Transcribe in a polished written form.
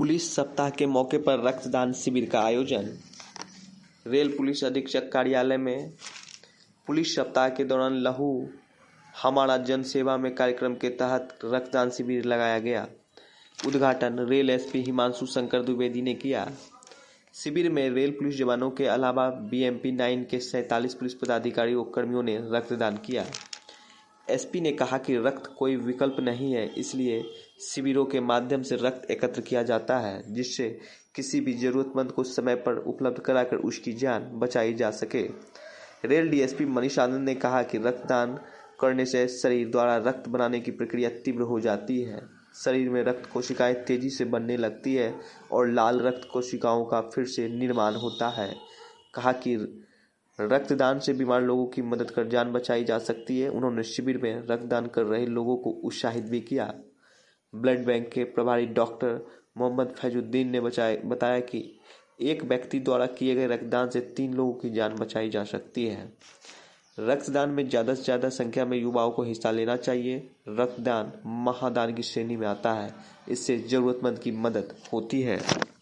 Police सप्ताह के मौके पर रक्तदान शिविर का आयोजन। रेल पुलिस अधीक्षक कार्यालय में पुलिस सप्ताह के दौरान लहू हमारा जन सेवा में कार्यक्रम के तहत रक्तदान शिविर लगाया गया। उद्घाटन रेल एसपी हिमांशु शंकर द्विवेदी ने किया। शिविर में रेल पुलिस जवानों के अलावा बीएमपी 9 के 47 पुलिस पदाधिकारियों और कर्मियों ने रक्तदान किया। एसपी ने कहा कि रक्त कोई विकल्प नहीं है, इसलिए शिविरों के माध्यम से रक्त एकत्र किया जाता है, जिससे किसी भी जरूरतमंद को समय पर उपलब्ध कराकर उसकी जान बचाई जा सके। रेल डीएसपी मनीष आनंद ने कहा कि रक्तदान करने से शरीर द्वारा रक्त बनाने की प्रक्रिया तीव्र हो जाती है। शरीर में रक्त कोशिकाएं तेजी से बनने लगती है और लाल रक्त कोशिकाओं का फिर से निर्माण होता है। कहा कि रक्तदान से बीमार लोगों की मदद कर जान बचाई जा सकती है। उन्होंने शिविर में रक्तदान कर रहे लोगों को उत्साहित भी किया। ब्लड बैंक के प्रभारी डॉक्टर मोहम्मद फैजुद्दीन ने बताया कि एक व्यक्ति द्वारा किए गए रक्तदान से 3 लोगों की जान बचाई जा सकती है। रक्तदान में ज़्यादा से ज़्यादा संख्या में युवाओं को हिस्सा लेना चाहिए। रक्तदान महादान की श्रेणी में आता है, इससे जरूरतमंद की मदद होती है।